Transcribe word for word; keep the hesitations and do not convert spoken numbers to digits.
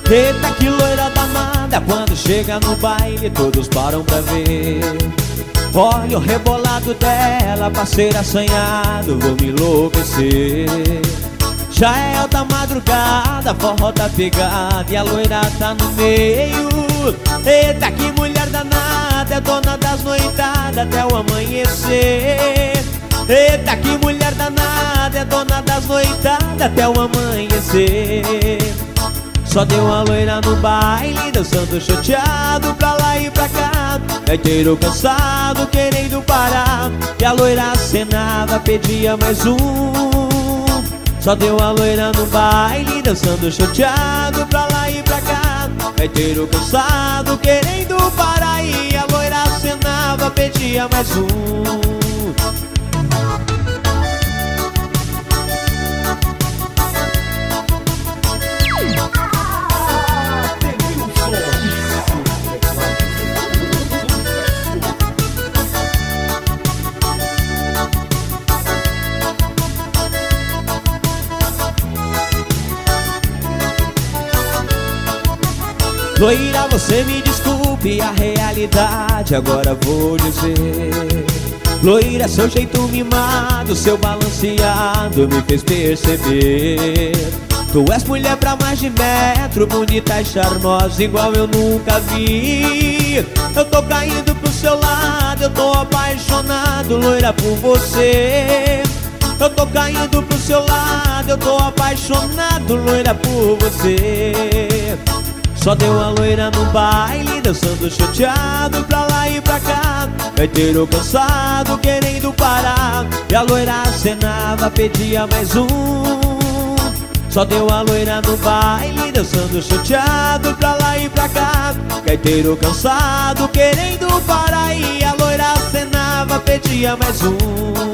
Eita, que loira danada, quando chega no baile todos param pra ver. Olha o rebolado dela, parceiro assanhado, vou me enlouquecer. Já é alta madrugada, forró tá pegada e a loira tá no meio. Eita, que mulher danada, é dona das noitadas até o amanhecer. Eita, que mulher danada, é dona das noitadas até o amanhecer. Só deu uma loira no baile, dançando chateado pra lá e pra cá. Gaiteiro cansado, querendo parar, e a loira acenava, pedia mais um. Só deu uma loira no baile, dançando chateado pra lá e pra cá. Gaiteiro cansado, querendo parar, e a loira acenava, pedia mais um. Loira, você me desculpe, a realidade agora vou dizer. Loira, seu jeito mimado, seu balanceado me fez perceber. Tu és mulher pra mais de metro, bonita e charmosa igual eu nunca vi. Eu tô caindo pro seu lado, eu tô apaixonado, loira, por você. Eu tô caindo pro seu lado, eu tô apaixonado, loira, por você. Só deu uma loira no baile, dançando chateado pra lá e pra cá. Gaiteiro cansado, querendo parar, e a loira acenava, pedia mais um. Só deu uma loira no baile, dançando chateado pra lá e pra cá. Gaiteiro cansado, querendo parar, e a loira acenava, pedia mais um.